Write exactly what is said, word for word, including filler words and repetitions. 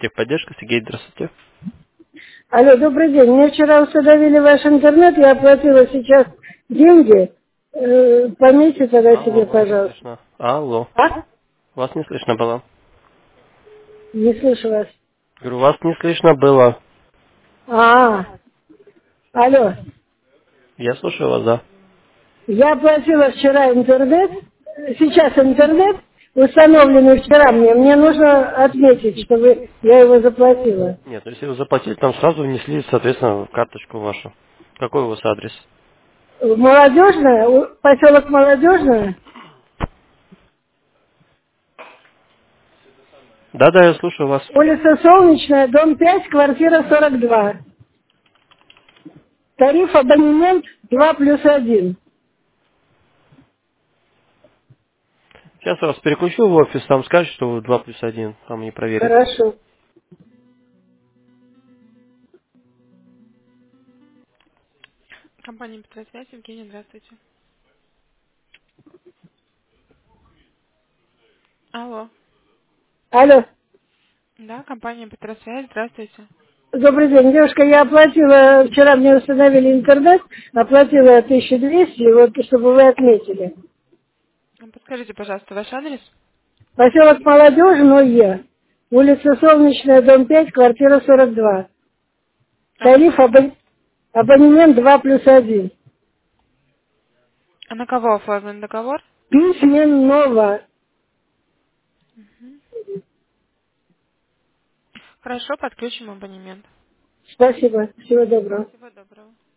Техподдержка, Сергей, здравствуйте. Алло, добрый день. Мне вчера установили ваш интернет, я оплатила сейчас деньги. Э, Поймите тогда Алло, себе, вас не пожалуйста. слышно. Алло, А? вас не слышно было. Не слышу вас. Говорю, вас не слышно было. А, алло. Я слушаю вас, да. Я оплатила вчера интернет, э, сейчас интернет, установленный вчера мне. Мне нужно отметить, чтобы я его заплатила. Нет, ну если вы заплатили, там сразу внесли, соответственно, в карточку вашу. Какой у вас адрес? Молодежная, у- поселок Молодежная, Да-да, я слушаю вас. улица Солнечная, дом пять, квартира сорок два. Тариф абонемент два плюс один. Сейчас я вас переключу в офис, там скажут, что вы два плюс один, там не проверят. Хорошо. Компания Петросвязь, Евгений, здравствуйте. Алло. Алло. Да, компания Петросвязь, здравствуйте. Добрый день, девушка. Я оплатила, вчера мне установили интернет, оплатила тысячу двести, вот чтобы вы отметили. А подскажите, пожалуйста, ваш адрес? Поселок Молодежный, улица Солнечная, дом пять, квартира сорок два. А на, Тариф абон- абонемент два плюс один. а на кого оформлен договор? Письменно. Хорошо, подключим абонемент. Спасибо. Всего доброго. Всего доброго.